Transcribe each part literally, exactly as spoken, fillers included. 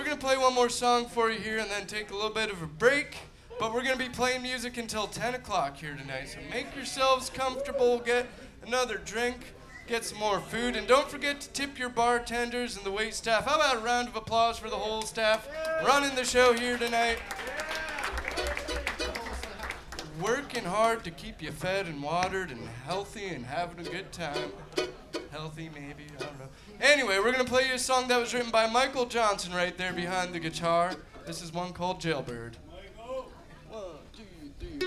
we're going to play one more song for you here and then take a little bit of a break. But we're going to be playing music until ten o'clock here tonight. So make yourselves comfortable, get another drink, get some more food, and don't forget to tip your bartenders and the wait staff. How about a round of applause for the whole staff running the show here tonight? Working hard to keep you fed and watered and healthy and having a good time. Healthy, maybe, I don't know. Anyway, we're going to play you a song that was written by Michael Johnson right there behind the guitar. This is one called Jailbird. One, two, three.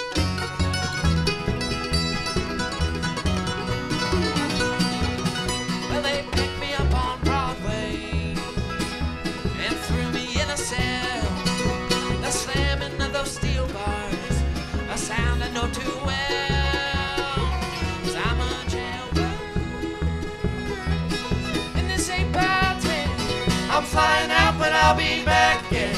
Well, they picked me up on Broadway and threw me in a cell. The slamming of those steel bars, a sound I know too well. 'Cause I'm a jailbird, and this ain't bad thing. I'm flying out, but I'll be back again.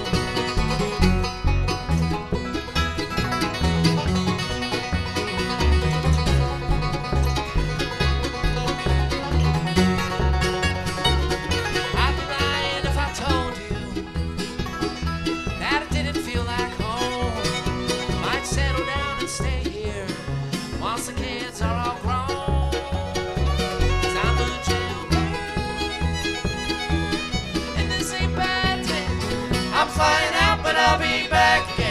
I'd be lying if I told you that it didn't feel like home. Might settle down and stay here once the kids are all grown. 'Cause I'm a jailbird, and this ain't bad thing. I'm flying out, but I'll be back again.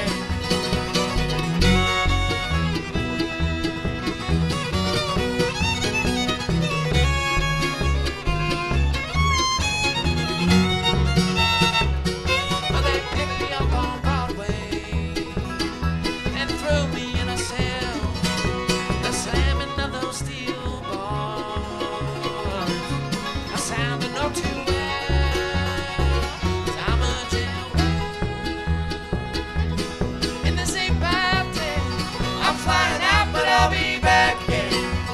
Well, they picked me up on Broadway and threw me in a cell. The slamming of those steel bars, a sound I know too well. 'Cause I'm a jailbird, and this ain't bad thing. I'm flying out, but I'll be back again.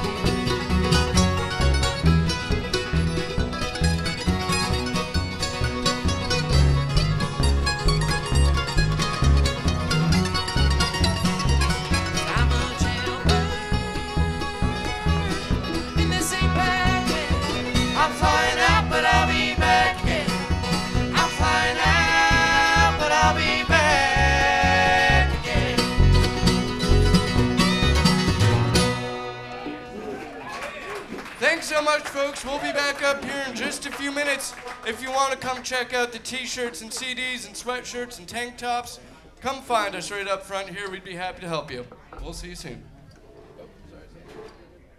I'm a jailbird, and this ain't bad thing. I'm flying out, but I'll be back again. I'm flying out, but I'll be back again. Thanks so much, folks. We'll be back up here in just a few minutes. If you want to come check out the t-shirts and C Ds and sweatshirts and tank tops, come find us right up front here. We'd be happy to help you. We'll see you soon.